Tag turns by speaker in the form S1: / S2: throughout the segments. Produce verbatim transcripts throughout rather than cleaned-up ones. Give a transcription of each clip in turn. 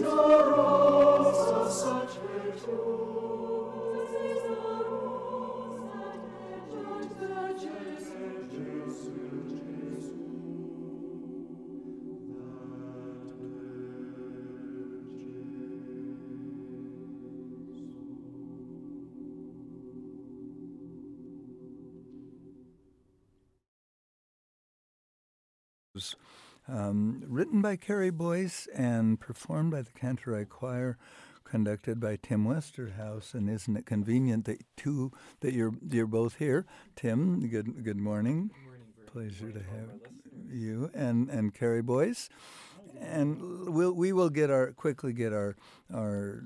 S1: Um, written by Carrie Boyce and performed by the Canterbury Choir, conducted by Tim Westerhouse. And isn't it convenient that two that you're you're both here? Tim, good good morning.
S2: Good morning, Vern.
S1: Pleasure
S2: Good
S1: to
S2: morning
S1: have
S2: to all our listeners.
S1: you and and Carrie Boyce. And we'll we will get our quickly get our our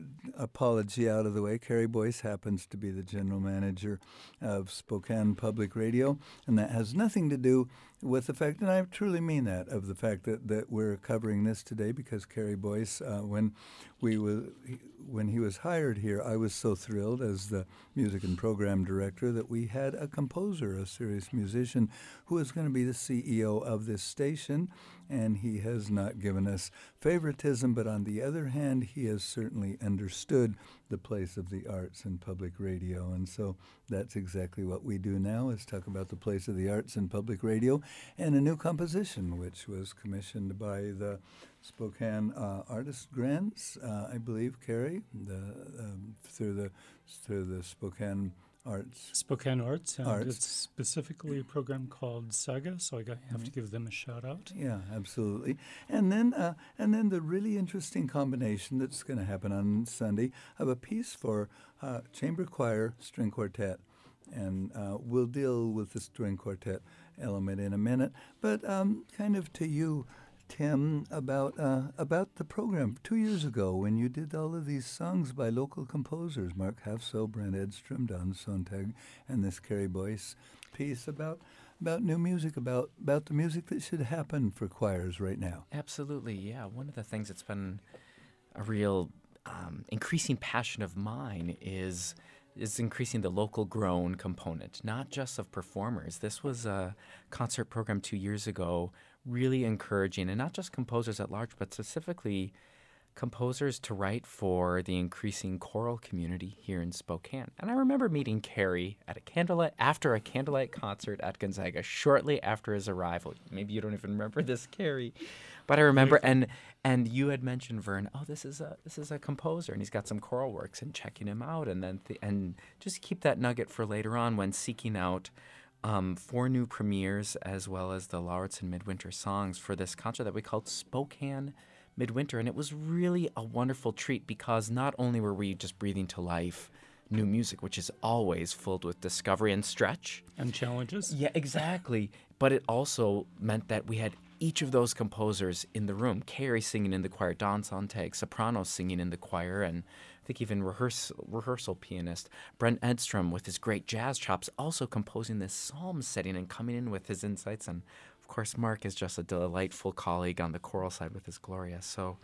S1: apology out of the way. Carrie Boyce happens to be the general manager of Spokane Public Radio, and that has nothing to do with the fact, and I truly mean that, of the fact that, that we're covering this today, because Carrie Boyce, uh, when we were, when he was hired here, I was so thrilled as the music and program director that we had a composer, a serious musician, who is going to be the C E O of this station, and he has not given us favoritism, but on the other hand, he has certainly understood the place of the arts in public radio, and so that's exactly what we do now, is talk about the place of the arts in public radio, and a new composition, which was commissioned by the Spokane uh, Artist Grants, uh, I believe, Carrie, the, um, through the through the Spokane Arts.
S3: Spokane Arts, and
S1: Arts.
S3: it's specifically a program called Saga, so I got, have to give them a shout out.
S1: Yeah, absolutely. And then, uh, and then the really interesting combination that's going to happen on Sunday of a piece for uh, chamber choir, string quartet, and uh, we'll deal with the string quartet element in a minute. But um, kind of to you, Tim, about uh, about the program two years ago when you did all of these songs by local composers, Mark Hafso, Brent Edstrom, Don Sontag, and this Carrie Boyce piece about about new music, about about the music that should happen for choirs right now.
S2: Absolutely, yeah. One of the things that's been a real um, increasing passion of mine is is increasing the local grown component, not just of performers. This was a concert program two years ago, really encouraging, and not just composers at large, but specifically composers to write for the increasing choral community here in Spokane. And I remember meeting Carrie at a candlelight after a candlelight concert at Gonzaga, shortly after his arrival. Maybe you don't even remember this, Carrie, but I remember. And and you had mentioned, Vern, oh, this is a this is a composer, and he's got some choral works, and checking him out, and then th- and just keep that nugget for later on when seeking out Um, four new premieres, as well as the Lauritsen Midwinter songs for this concert that we called Spokane Midwinter. And it was really a wonderful treat, because not only were we just breathing to life new music, which is always filled with discovery and stretch.
S3: And challenges.
S2: Yeah, exactly. But it also meant that we had each of those composers in the room. Carrie singing in the choir, Don Sontag, soprano singing in the choir, and I think even rehearsal, rehearsal pianist Brent Edstrom with his great jazz chops, also composing this psalm setting and coming in with his insights. And of course, Mark is just a delightful colleague on the choral side with his Gloria. So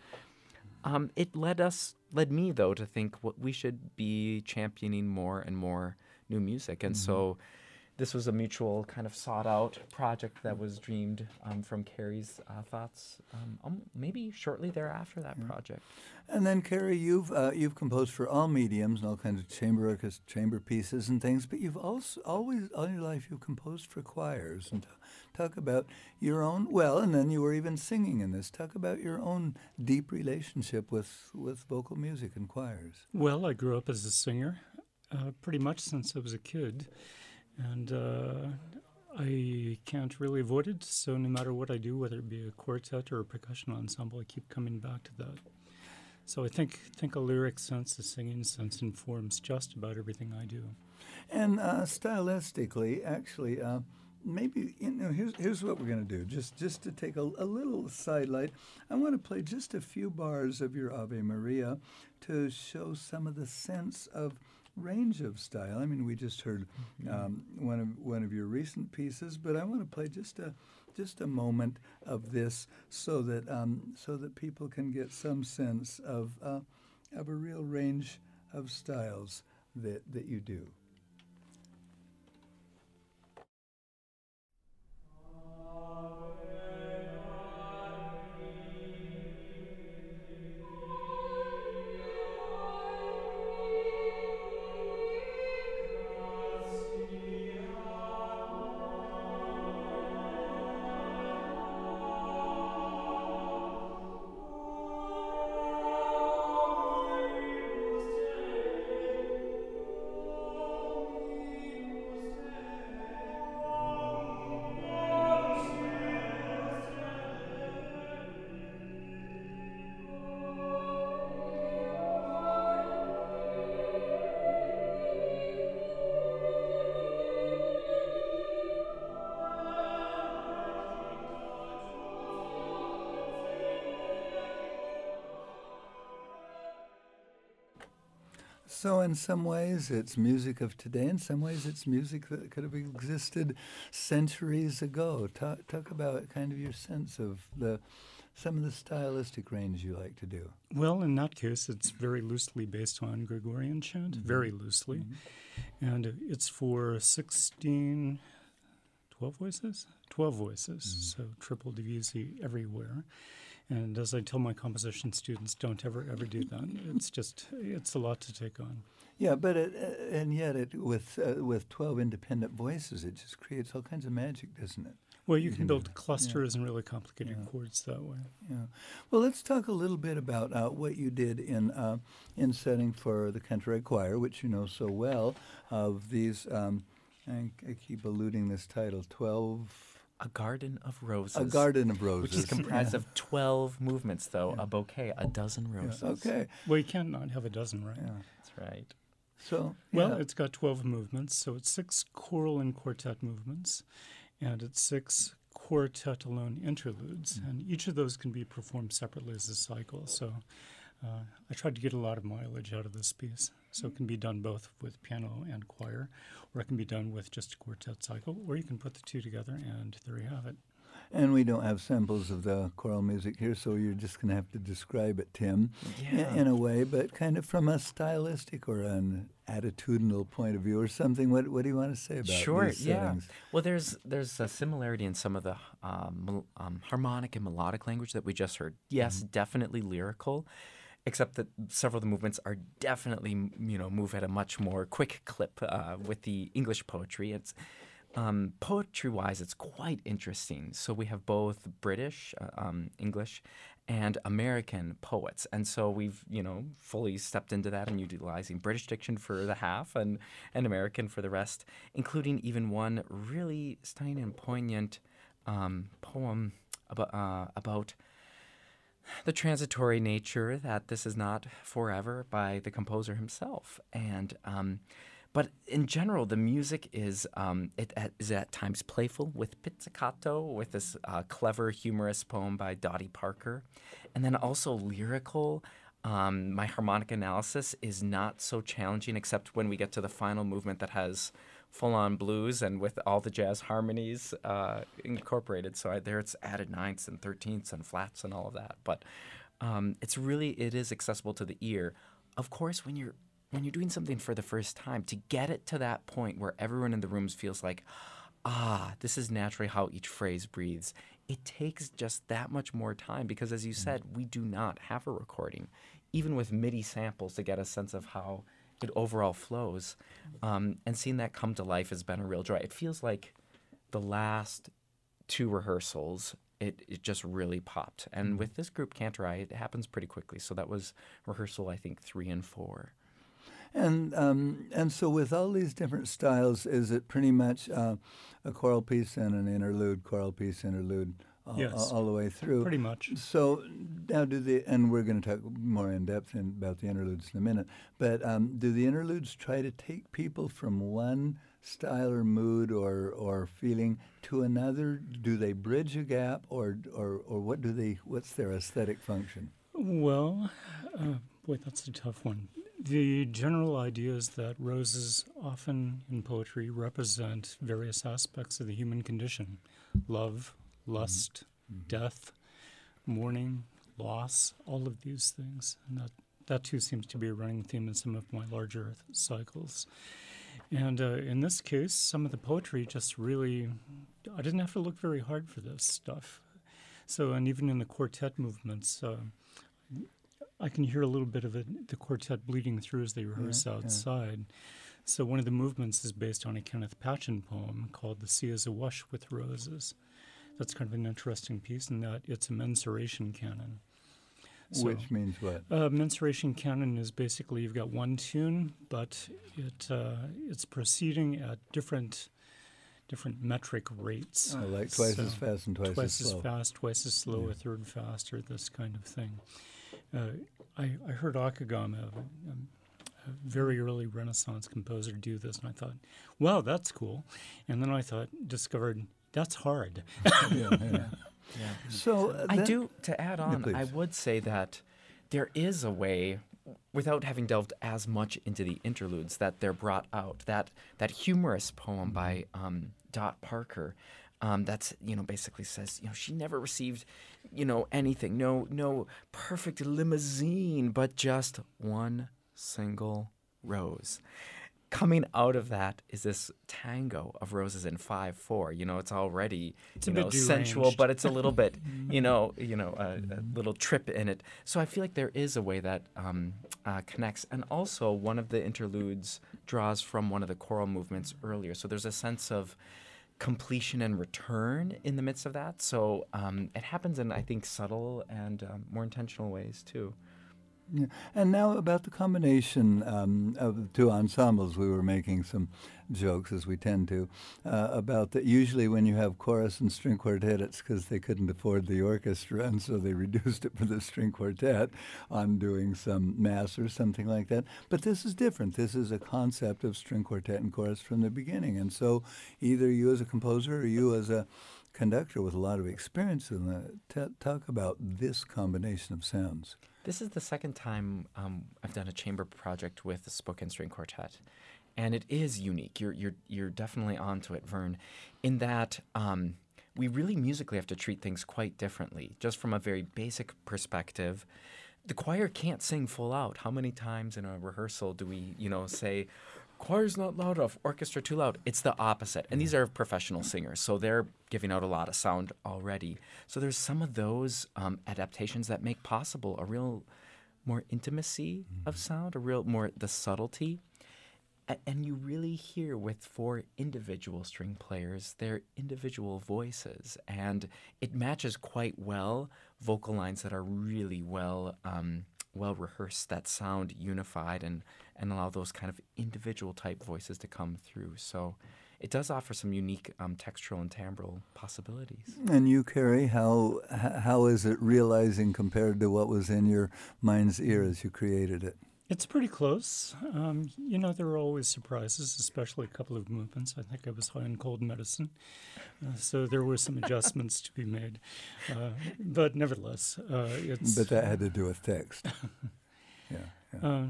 S2: um, it led us, led me though, to think what we should be championing more and more new music. And mm-hmm. so this was a mutual kind of sought-out project that was dreamed um, from Carrie's uh, thoughts, um, um, maybe shortly thereafter that yeah. project.
S1: And then, Carrie, you've uh, you've composed for all mediums and all kinds of chamber orchestra, chamber pieces and things, but you've also always, all your life, you've composed for choirs. And t- talk about your own, well, and then you were even singing in this. Talk about your own deep relationship with, with vocal music and choirs.
S3: Well, I grew up as a singer uh, pretty much since I was a kid. And uh, I can't really avoid it, so no matter what I do, whether it be a quartet or a percussion ensemble, I keep coming back to that. So I think think a lyric sense, a singing sense informs just about everything I do.
S1: And uh, stylistically, actually, uh, maybe, you know, here's here's what we're going to do. Just just to take a, a little sidelight, I want to play just a few bars of your Ave Maria to show some of the sense of range of style. I mean, we just heard um, one of one of your recent pieces, but I want to play just a just a moment of this so that um, so that people can get some sense of uh, of a real range of styles that that you do. So in some ways it's music of today, in some ways it's music that could have existed centuries ago. Talk, talk about kind of your sense of the some of the stylistic range you like to do.
S3: Well, in that case, it's very loosely based on Gregorian chant,
S1: Mm-hmm.
S3: very loosely.
S1: Mm-hmm.
S3: And it's for sixteen, twelve voices? twelve voices,
S1: Mm-hmm.
S3: so triple divisi everywhere. And as I tell my composition students, don't ever, ever do that. It's just, it's a lot to take on.
S1: Yeah, but it, uh, and yet it with uh, with twelve independent voices, it just creates all kinds of magic, doesn't it?
S3: Well, you
S1: You
S3: can
S1: can
S3: build
S1: do-
S3: clusters and really complicated
S1: Yeah.
S3: chords that way.
S1: Yeah. Well, let's talk a little bit about uh, what you did in uh, in setting for the Canterbury Choir, which you know so well. Of these, um, I, I keep eluding this title. Twelve.
S2: A Garden of Roses.
S1: A Garden of Roses.
S2: Which is comprised
S1: Yeah.
S2: of twelve movements, though.
S1: Yeah.
S2: A bouquet, a dozen
S1: Yeah,
S2: roses.
S1: okay.
S3: Well, you can't not have a dozen, right?
S1: Yeah.
S2: That's right.
S1: So
S3: Well,
S1: yeah.
S3: it's got twelve movements, so it's six choral and quartet movements, and it's six quartet alone interludes,
S1: Mm.
S3: and each of those can be performed separately as a cycle. So uh, I tried to get a lot of mileage out of this piece. So it can be done both with piano and choir, or it can be done with just a quartet cycle, or you can put the two together, and there you have it.
S1: And we don't have samples of the choral music here, so you're just going to have to describe it, Tim, in,
S2: Yeah.
S1: in a way, but kind of from a stylistic or an attitudinal point of view or something. What What do you want to say about
S2: Sure,
S1: these
S2: yeah.
S1: settings?
S2: Well, there's there's a similarity in some of the um, mel- um, harmonic and melodic language that we just heard. Yes, definitely lyrical, except that several of the movements are definitely m- you know move at a much more quick clip uh, with the English poetry. It's um, poetry-wise, it's quite interesting. So we have both British, uh, um, English, and American poets, and so we've you know fully stepped into that and utilizing British diction for the half and and American for the rest, including even one really stunning and poignant um, poem about uh, about the transitory nature that this is not forever by the composer himself, and. Um, But in general, the music is um, it at, is at times playful with pizzicato, with this uh, clever, humorous poem by Dottie Parker, and then also lyrical. Um, my harmonic analysis is not so challenging, except when we get to the final movement that has full-on blues and with all the jazz harmonies uh, incorporated. So I, there, it's added ninths and thirteenths and flats and all of that. But um, it's really it is accessible to the ear. Of course, when you're when you're doing something for the first time, to get it to that point where everyone in the rooms feels like, ah, this is naturally how each phrase breathes, it takes just that much more time because, as you said, we do not have a recording, even with MIDI samples to get a sense of how it overall flows. Um, and seeing that come to life has been a real joy. It feels like the last two rehearsals, it, it just really popped. And with this group, Cantorai, it happens pretty quickly. So that was rehearsal, I think, three and four.
S1: And um, and so with all these different styles, is it pretty much uh, a choral piece and an interlude, choral piece, interlude, all,
S3: Yes.
S1: all, all the way through?
S3: Pretty much.
S1: So now do the, and we're going to talk more in depth in, about the interludes in a minute, but um, do the interludes try to take people from one style or mood or, or feeling to another? Do they bridge a gap, or, or, or what do they, what's their aesthetic function?
S3: Well, uh, boy, that's a tough one. The general idea is that roses often in poetry represent various aspects of the human condition: love, lust,
S1: Mm-hmm.
S3: death, mourning, loss, all of these things. And that, that too seems to be a running theme in some of my larger cycles. And uh, in this case, some of the poetry just really, I didn't have to look very hard for this stuff. So, and even in the quartet movements, uh, I can hear a little bit of it, the quartet bleeding through as they rehearse
S1: Yeah, yeah.
S3: outside. So one of the movements is based on a Kenneth Patchen poem called The Sea is Awash with Roses. That's kind of an interesting piece in that it's a mensuration canon. So,
S1: Which means what?
S3: uh, mensuration canon is basically you've got one tune, but it uh, it's proceeding at different different metric rates.
S1: Oh, like twice
S3: So
S1: as fast and twice,
S3: twice
S1: as
S3: as
S1: slow.
S3: fast, twice as slow,
S1: Yeah.
S3: a third faster, this kind of thing. Uh, I, I heard Akagama, a, a very early Renaissance composer, do this, and I thought, wow, that's cool. And then I thought, discovered, that's hard.
S1: yeah, yeah. So uh,
S2: I
S1: then-
S2: do, to add on, I
S1: please.
S2: would say that there is a way without having delved as much into the interludes that they're brought out, that that humorous poem by um, Dot Parker, um, that's you know basically says you know she never received you know anything, no no perfect limousine, but just one single rose. Coming out of that is this tango of roses in five four. You know, it's already
S3: It's
S2: you
S3: a
S2: know
S3: bit
S2: sensual,
S3: deranged.
S2: but it's a little bit you know you know a, a little trip in it. So I feel like there is a way that um, uh, connects, and also one of the interludes draws from one of the choral movements earlier. So there's a sense of completion and return in the midst of that. So um, it happens in I think subtle and um, more intentional ways too.
S1: Yeah. And now about the combination um, of the two ensembles, we were making some jokes, as we tend to, uh, about that usually when you have chorus and string quartet, it's because they couldn't afford the orchestra, and so they reduced it for the string quartet on doing some mass or something like that. But this is different. This is a concept of string quartet and chorus from the beginning. And so either you as a composer or you as a conductor with a lot of experience in that, t- talk about this combination of sounds.
S2: This is the second time um, I've done a chamber project with the Spokane String Quartet, and it is unique. You're you're you're definitely onto it, Vern, in that um, we really musically have to treat things quite differently. Just from a very basic perspective, the choir can't sing full out. How many times in a rehearsal do we, you know, say, choir's not loud enough, orchestra too loud? It's the opposite. And these are professional singers, so they're giving out a lot of sound already. So there's some of those um, adaptations that make possible a real more intimacy of sound, a real more the subtlety. A- and you really hear with four individual string players their individual voices, and it matches quite well vocal lines that are really well um, well rehearsed, that sound unified and and allow those kind of individual type voices to come through. So it does offer some unique um, textural and timbral possibilities.
S1: And you, Carrie, how h- how is it realizing compared to what was in your mind's ear as you created it?
S3: It's pretty close. Um, you know, there are always surprises, especially a couple of movements. I think I was high on cold medicine, uh, so there were some adjustments to be made. Uh, but nevertheless, uh, it's.
S1: But that had to do with text. Yeah. yeah.
S3: Uh,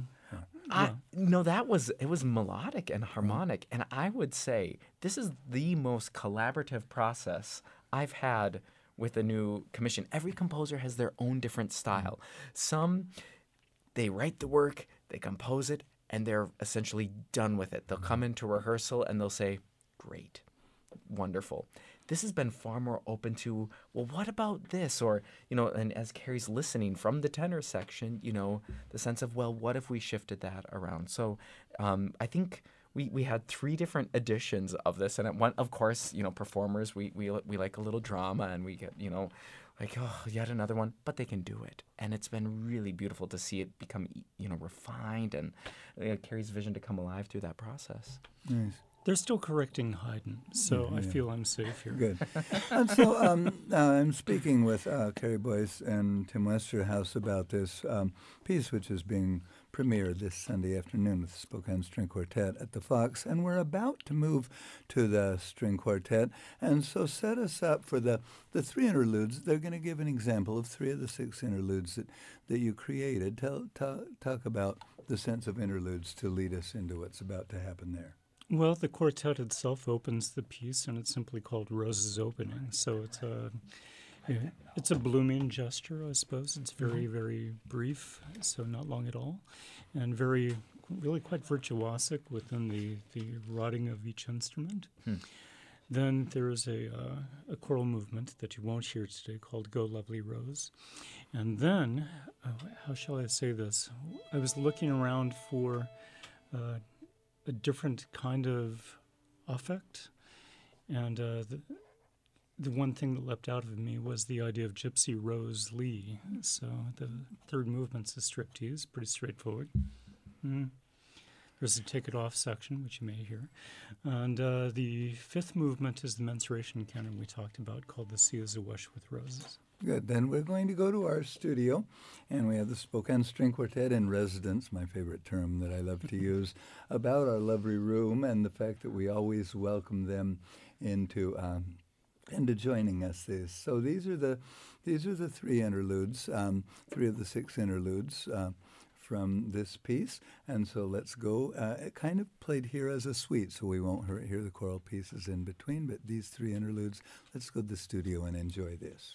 S2: I, no, that was it was melodic and harmonic, and I would say this is the most collaborative process I've had with a new commission. Every composer has their own different style. Some they write the work, they compose it, and they're essentially done with it. They'll come into rehearsal and they'll say, "Great, wonderful." This has been far more open to, well, what about this? Or, you know, and as Carrie's listening from the tenor section, you know, the sense of, well, what if we shifted that around? So um, I think we, we had three different editions of this. And at one, of course, you know, performers, we, we, we like a little drama and we get, you know, like, oh, yet another one, but they can do it. And it's been really beautiful to see it become, you know, refined and you know, Carrie's vision to come alive through that process.
S1: Nice.
S3: They're still correcting Haydn, so
S1: Mm-hmm,
S3: I
S1: yeah.
S3: feel I'm safe here.
S1: Good. And so um, uh, I'm speaking with uh, Carrie Boyce and Tim Westerhouse about this um, piece, which is being premiered this Sunday afternoon with the Spokane String Quartet at the Fox. And we're about to move to the string quartet. And so set us up for the, the three interludes. They're going to give an example of three of the six interludes that, that you created. Tell, ta- talk about the sense of interludes to lead us into what's about to happen there.
S3: Well, the quartet itself opens the piece, and it's simply called Rose's Opening. So it's a yeah, it's a blooming gesture, I suppose. It's very, very brief, so not long at all, and very, really quite virtuosic within the, the rotting of each instrument.
S2: Hmm.
S3: Then there is a, uh, a choral movement that you won't hear today called Go Lovely Rose. And then, uh, how shall I say this? I was looking around for uh, a different kind of affect, and uh, the, the one thing that leapt out of me was the idea of Gypsy Rose Lee. So the third movement's a striptease, pretty straightforward. Mm. There's a take it off section, which you may hear. And uh, the fifth movement is the mensuration canon we talked about, called The Sea is Awash with Roses.
S1: Good. Then we're going to go to our studio, and we have the Spokane String Quartet in residence, my favorite term that I love to use, about our lovely room and the fact that we always welcome them into um, into joining us. This. So these are the these are the three interludes, um, three of the six interludes uh, from this piece. And so let's go. Uh, it kind of played here as a suite, so we won't hear, hear the choral pieces in between, but these three interludes, let's go to the studio and enjoy this.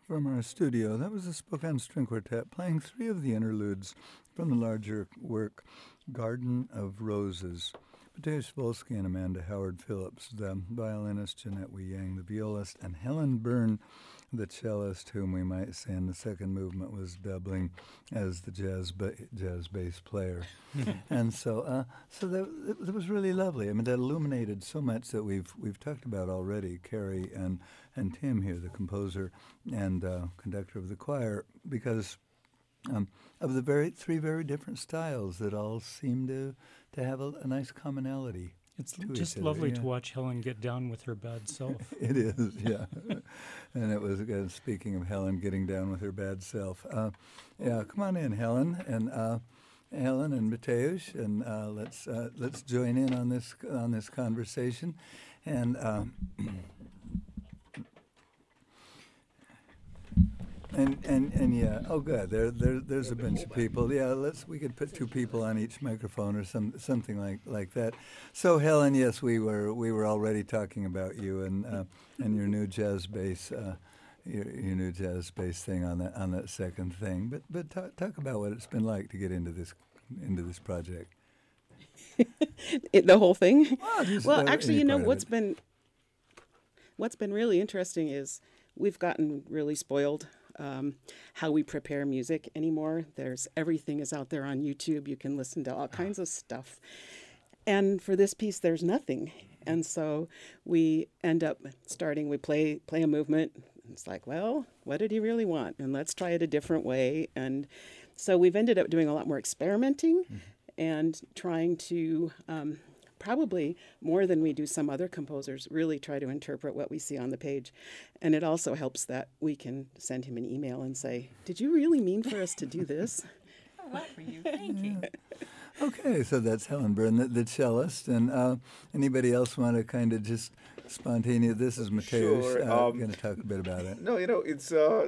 S1: from our studio. That was the Spokane String Quartet playing three of the interludes from the larger work, Garden of Roses. Mateusz Wolski and Amanda Howard Phillips, the violinist, Jeanette Wee Yang, the violist, and Helen Byrne, the cellist, whom we might say in the second movement was doubling as the jazz ba- jazz bass player. And so uh, so that, it, it was really lovely. I mean, that illuminated so much that we've we've talked about already, Carrie and, and Tim here, the composer and uh, conductor of the choir, because um, of the very three very different styles that all seem to, to have a, a nice commonality.
S3: It's
S1: to
S3: just
S1: each other,
S3: lovely
S1: yeah.
S3: to watch Helen get down with her bad self.
S1: It is, yeah. And it was, again, speaking of Helen getting down with her bad self. Uh, yeah, come on in, Helen, and uh, Helen and Mateusz, and uh, let's uh, let's join in on this on this conversation. And um, and and and yeah, oh, good. There there there's a bunch of people. Yeah, let's we could put two people on each microphone or some something like like that. So Helen, yes, we were we were already talking about you and uh, and your new jazz bass, uh, your, your new jazz bass thing on that on that second thing. But but talk, talk about what it's been like to get into this into this project.
S4: It, the whole thing.
S1: Well, just,
S4: Well,
S1: uh,
S4: actually,
S1: any
S4: you know
S1: part of
S4: what's
S1: it.
S4: been what's been really interesting is we've gotten really spoiled um, how we prepare music anymore. There's everything is out there on YouTube. You can listen to all kinds of stuff. And for this piece, there's nothing. And so we end up starting. We play play a movement. It's like, well, what did he really want? And let's try it a different way. And so we've ended up doing a lot more experimenting. Mm-hmm. And trying to, um, probably more than we do some other composers, really try to interpret what we see on the page. And it also helps that we can send him an email and say, did you really mean for us to do this?
S5: A lot for you. Thank you.
S1: Okay, so that's Helen Byrne, the, the cellist. And uh, anybody else want to kind of just spontaneous? This is Mateusz.
S6: Sure,
S1: uh,
S6: um,
S1: going to talk a bit about it.
S6: No, you know, it's. Uh,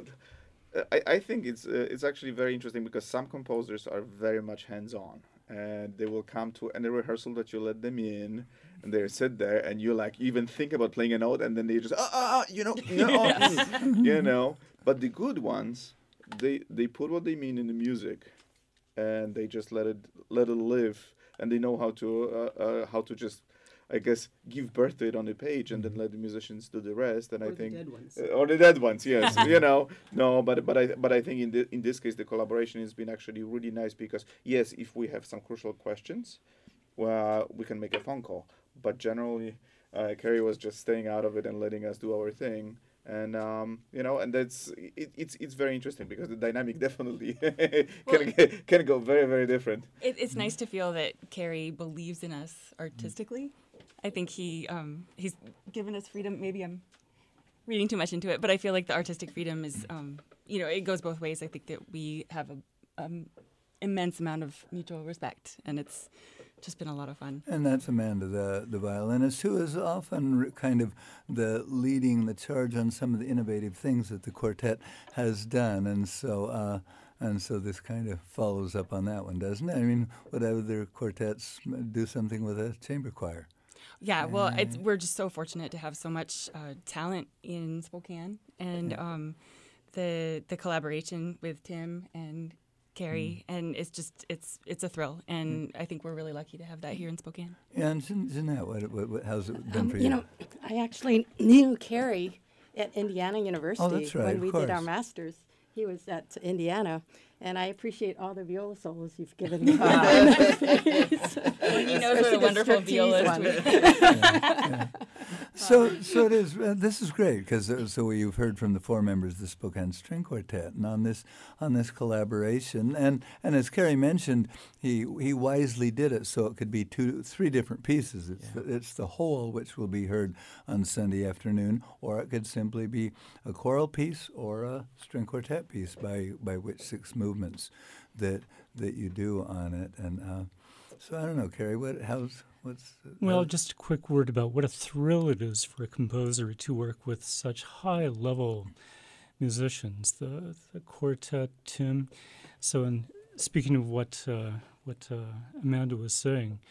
S6: I, I think it's uh, it's actually very interesting because some composers are very much hands-on, and they will come to any rehearsal that you let them in, and they sit there, and you like even think about playing a note, and then they just ah ah, ah you know no mm, you know. But the good ones, they they put what they mean in the music, and they just let it let it live, and they know how to uh, uh, how to just, I guess, give birth to it on the page, and then let the musicians do the rest. And
S4: Or
S6: I
S4: the
S6: think,
S4: dead ones.
S6: Uh, or the dead ones, yes, you know, no, but but I but I think in the, in this case the collaboration has been actually really nice because yes, if we have some crucial questions, well, we can make a phone call. But generally, uh, Carrie was just staying out of it and letting us do our thing. And um, you know, and that's it, it's it's very interesting because the dynamic definitely
S5: Well,
S6: can get, can go very very different.
S5: It, it's nice to feel that Carrie believes in us artistically. I think he um, he's given us freedom. Maybe I'm reading too much into it, but I feel like the artistic freedom is, um, you know, it goes both ways. I think that we have a um, immense amount of mutual respect, and it's just been a lot of fun.
S1: And that's Amanda, the the violinist, who is often re- kind of the leading the charge on some of the innovative things that the quartet has done, and so uh, and so this kind of follows up on that one, doesn't it? I mean, would other quartets do something with a chamber choir?
S5: Yeah, well, it's, we're just so fortunate to have so much uh, talent in Spokane, and um, the the collaboration with Tim and Carrie, mm. and it's just it's it's a thrill, and mm. I think we're really lucky to have that here in Spokane.
S1: Yeah, and Jean- Jeanette, what, what, what, how's it been
S7: Um,
S1: for
S7: you
S1: you?
S7: know, I actually knew Carrie at Indiana University
S1: Oh, that's right,
S7: when
S1: of
S7: we did our
S1: course.
S7: masters. He was at Indiana, and I appreciate all the viola solos you've given me.
S5: Well, he knows what a
S7: Especially the
S5: wonderful
S7: striptease
S5: violist
S7: one.
S5: we
S1: Yeah, yeah. So, so it is. Uh, this is great because uh, so you've heard from the four members of the Spokane String Quartet, and on this on this collaboration, and and as Carrie mentioned, he he wisely did it so it could be two, three different pieces. It's
S2: Yeah.
S1: the, it's the whole which will be heard on Sunday afternoon, or it could simply be a choral piece or a string quartet piece by by which six movements that that you do on it, and uh, so I don't know, Carrie, what how's what's
S3: Well,
S1: how's-
S3: just a quick word about what a thrill it is for a composer to work with such high-level musicians, the the quartet, Tim. So, in speaking of what uh, what uh, Amanda was saying,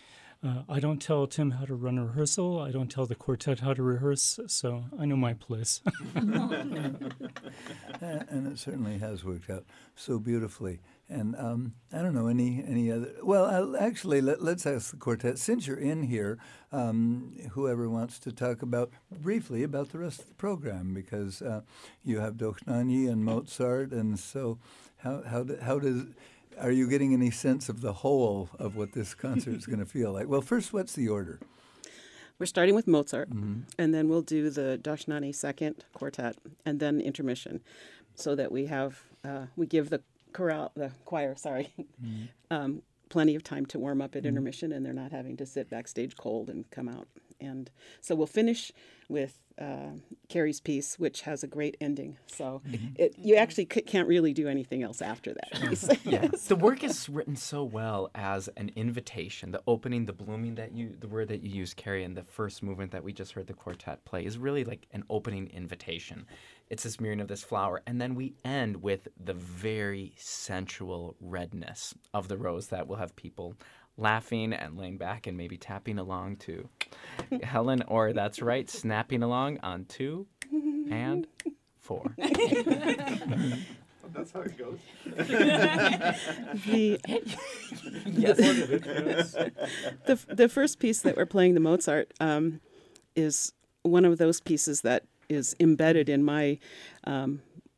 S3: Uh, I don't tell Tim how to run a rehearsal. I don't tell the quartet how to rehearse, so I know my place.
S1: and, and it certainly has worked out so beautifully. And um, I don't know any any other. Well, I'll, actually, let, let's ask the quartet. Since you're in here, um, whoever wants to talk about briefly about the rest of the program, because uh, you have Dochnani and Mozart, and so how how do, how does are you getting any sense of the whole of what this concert is going to feel like? Well, first, what's the order?
S4: We're starting with Mozart,
S1: Mm-hmm.
S4: and then we'll do the Dochnani second quartet, and then intermission, so that we have uh, we give the chorale, the choir, sorry,
S1: Mm-hmm.
S4: um, plenty of time to warm up at intermission, and they're not having to sit backstage cold and come out. And so we'll finish with uh, Carrie's piece, which has a great ending. So it, you actually c- can't really do anything else after that piece.
S2: Yeah, the work is written so well as an invitation. The opening, the blooming that you, the word that you use, Carrie, and the first movement that we just heard the quartet play is really like an opening invitation. It's this mirroring of this flower, and then we end with the very sensual redness of the rose that will have people laughing and laying back and maybe tapping along to Helen, or that's right, snapping along on two and four.
S6: That's how it goes.
S4: the, the, the first piece that we're playing, the Mozart, um, is one of those pieces that is embedded in my um,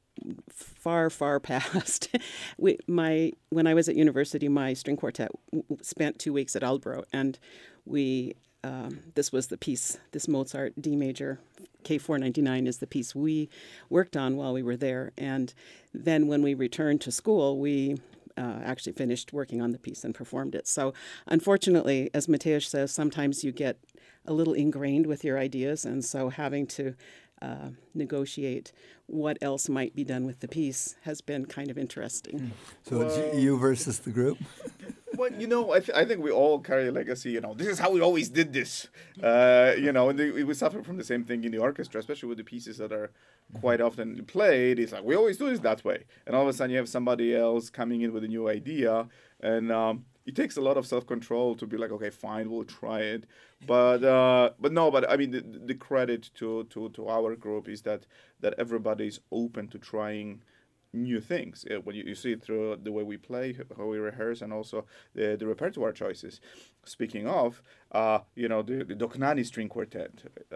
S4: far, far past. we, my when I was at university, my string quartet w- w- spent two weeks at Aldborough, and we um, this was the piece. This Mozart D major K four ninety-nine is the piece we worked on while we were there, and then when we returned to school, we uh, actually finished working on the piece and performed it. So, unfortunately, as Mateusz says, sometimes you get a little ingrained with your ideas, and so having to uh, negotiate what else might be done with the piece has been kind of interesting.
S1: So
S6: Well-
S1: it's you versus the group?
S6: Well, you know, I, th- I think we all carry a legacy. You know, this is how we always did this. Uh, you know, and the, we suffer from the same thing in the orchestra, especially with the pieces that are quite often played. It's like we always do this that way, and all of a sudden you have somebody else coming in with a new idea, and um, it takes a lot of self-control to be like, okay, fine, we'll try it. But uh, but no, but I mean, the, the credit to, to, to our group is that that everybody's open to trying new things. Uh, when you, you see it through the way we play, how we rehearse, and also the, the repertoire choices. Speaking of, uh, you know, the, the Dochnani string quartet.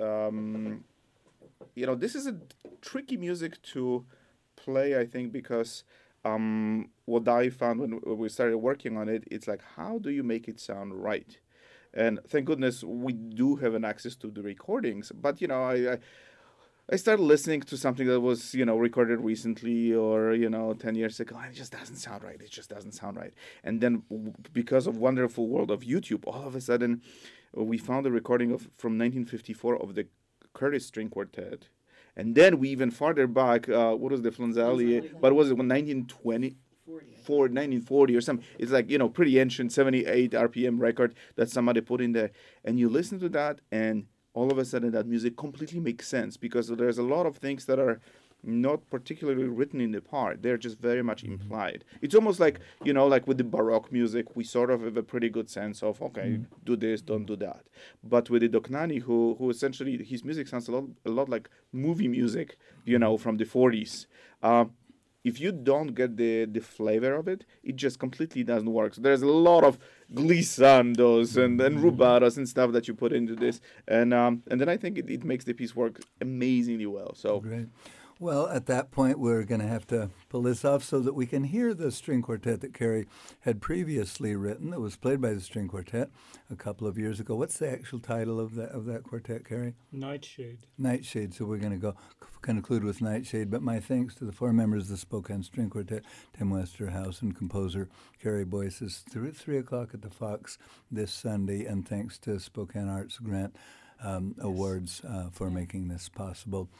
S6: Um, you know, this is a tricky music to play, I think, because um, what I found when we started working on it, it's like, how do you make it sound right? And thank goodness we do have an access to the recordings. But, you know, I, I I started listening to something that was, you know, recorded recently or, you know, ten years ago, and it just doesn't sound right. It just doesn't sound right. And then w- because of wonderful world of YouTube, all of a sudden uh, we found a recording of from nineteen fifty-four of the Curtis String Quartet. And then we even farther back, uh, what was the Flanzali? What was it, nineteen twenty? For nineteen forty or something. It's like, you know, pretty ancient seventy-eight R P M record that somebody put in there. And you listen to that, and all of a sudden that music completely makes sense, because there's a lot of things that are not particularly written in the part. They're just very much implied. It's almost like, you know, like with the Baroque music, we sort of have a pretty good sense of, okay, do this, don't do that. But with the Dochnani, who who essentially, his music sounds a lot, a lot like movie music, you know, from the forties. Um, if you don't get the, the flavor of it, it just completely doesn't work. So there's a lot of glissandos and, and rubatos and stuff that you put into this. And um, and then I think it, it makes the piece work amazingly well. So
S1: Great. Well, at that point, we're going to have to pull this off so that we can hear the string quartet that Carrie had previously written, that was played by the string quartet a couple of years ago. What's the actual title of that of that quartet, Carrie?
S3: Nightshade.
S1: Nightshade. So we're going to go c- conclude with Nightshade. But my thanks to the four members of the Spokane String Quartet, Tim Westerhouse and composer Carrie Boyce. Is th- three o'clock at the Fox this Sunday, and thanks to Spokane Arts Grant um, Awards uh, for making this possible.